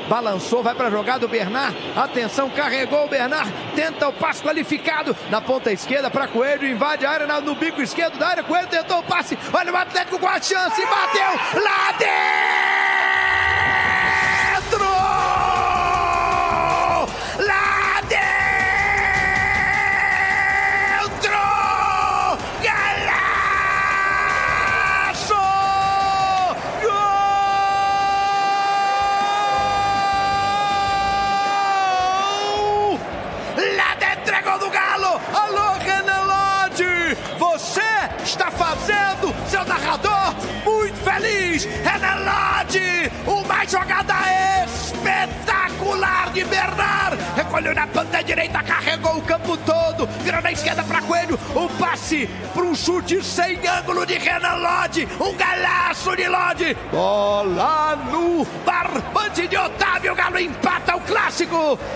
balançou, vai para a jogada o Bernard, atenção, carregou o Bernard, tenta o passe qualificado na ponta esquerda para Coelho, invade a área no bico esquerdo da área, Coelho tentou o passe, olha o Atlético com a chance, bateu, lá dentro! Lá dentro! Golaço! Gol! Lá dentro é gol do Galo! Alô, Renan Lodge! Você está fazendo seu narrador muito feliz! Renan Lodge! Uma jogada espetacular de Bernard! Recolheu na ponta direita, carregou o campo todo, virou na esquerda para Coelho, um passe para um chute sem ângulo de Renan Lodge, um golaço de Lodge, bola no barbante de Otávio, o Galo empata o clássico!